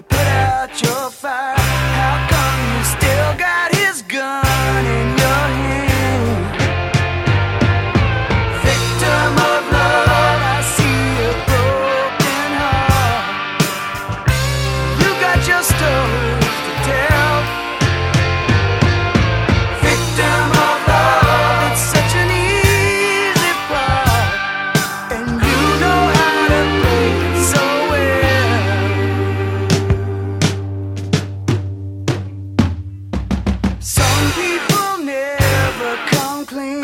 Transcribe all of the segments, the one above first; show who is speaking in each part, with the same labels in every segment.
Speaker 1: he put out your fire? How come you still got his gun in your hand? Victim of love, I see a broken heart. You got your stories to tell. Victim of love, it's such an easy part, and you know how to play it so well. Some people never come clean.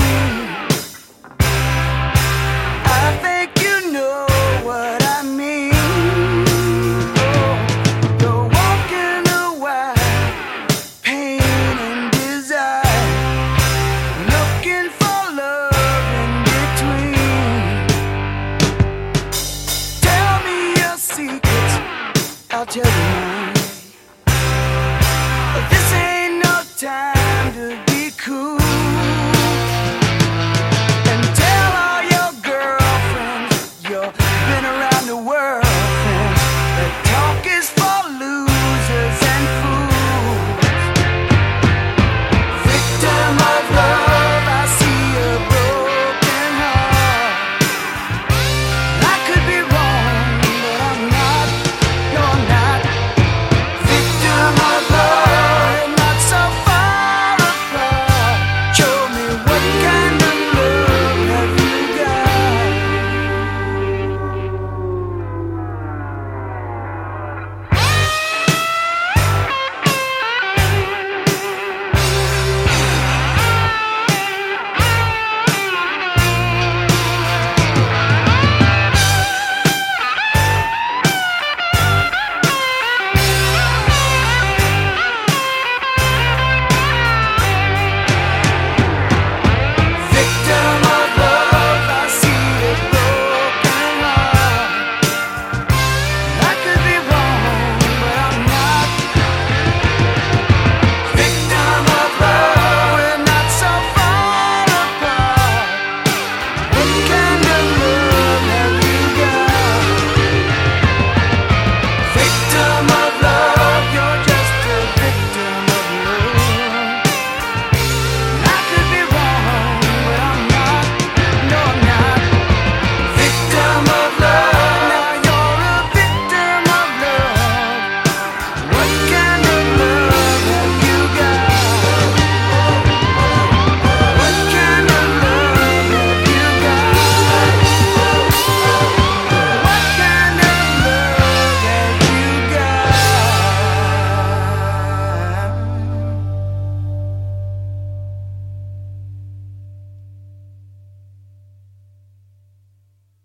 Speaker 1: I think you know what I mean. Oh, you're walking a wide pain and desire, looking for love in between. Tell me your secrets, I'll tell you mine. This ain't no time to